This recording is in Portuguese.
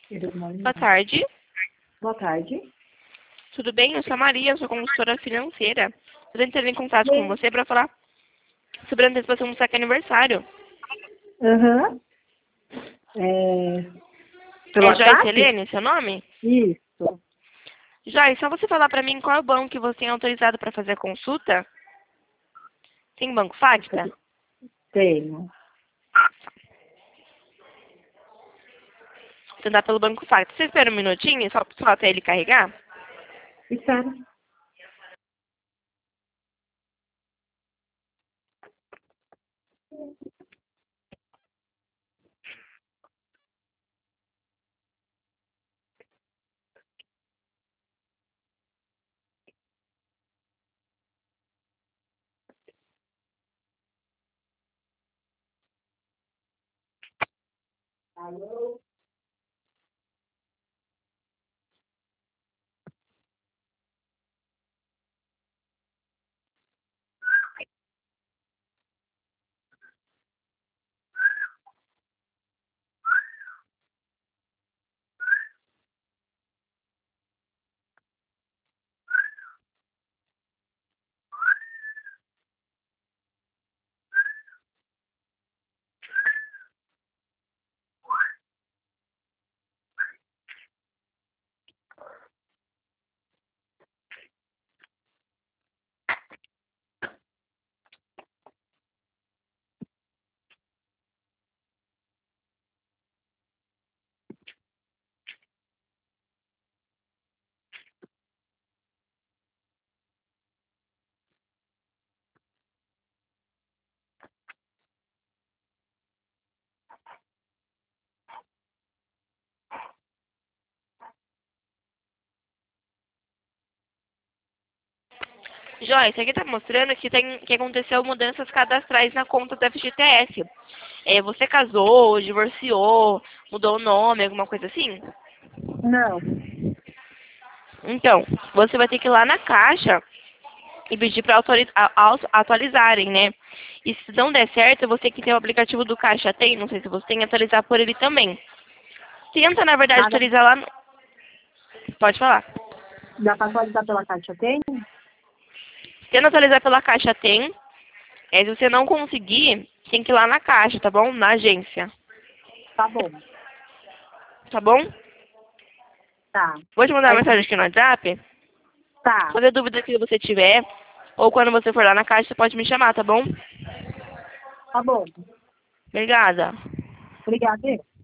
Boa tarde. Boa tarde. Tudo bem? Eu sou a Maria, eu sou consultora financeira. Estou entrando em contato com você para falar sobre a antecipação do seu aniversário. Aham. Pelo É Joyce WhatsApp? Helene, seu nome? Isso. Joyce, só você falar para mim qual é o banco que você tem autorizado para fazer a consulta? Tem Banco Facta? Tenho. Você dá pelo Banco Facta. Você espera um minutinho, só até ele carregar? Espera. Alô? Joyce, aqui está mostrando que aconteceu mudanças cadastrais na conta do FGTS. Você casou, divorciou, mudou o nome, alguma coisa assim? Não. Então, você vai ter que ir lá na Caixa e pedir para atualizarem, né? E se não der certo, você que tem o aplicativo do Caixa Tem, não sei se você tem, atualizar por ele também. Tenta, na verdade, Nada. atualizar lá no... Pode falar. Dá para atualizar pela Caixa Tem? Tenta atualizar pela Caixa Tem. Se você não conseguir, tem que ir lá na Caixa, tá bom? Na agência. Tá bom. Tá bom? Tá. Vou te mandar uma Aí, mensagem aqui no WhatsApp. tá. Qualquer dúvida que você tiver, ou quando você for lá na Caixa, você pode me chamar, tá bom? Tá bom. Obrigada. Obrigada.